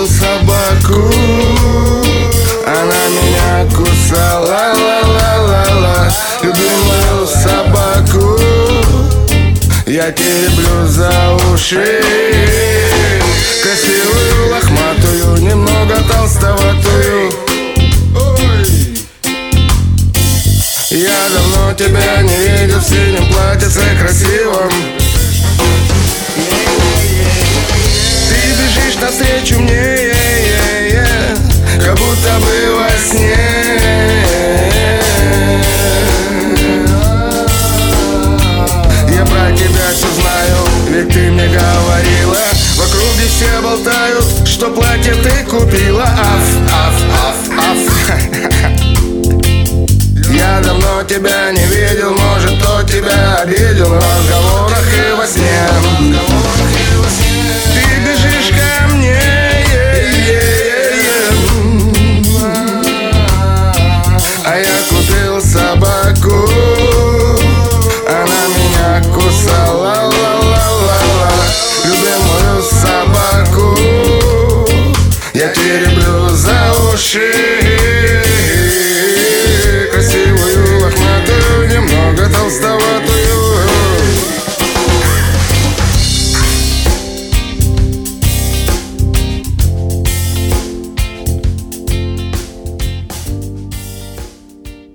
собаку, она меня кусала, ла-ла-ла-ла. Любимую собаку я тереблю за уши. Красивую, лохматую, немного толстоватую. Я давно тебя не видел в синем платьице красивом. Ты бежишь навстречу мне, как будто бы во сне. Я про тебя все знаю, ведь ты мне говорила. В округе все болтают, что платье ты купила. Я давно тебя не видел, может, кто тебя обидел.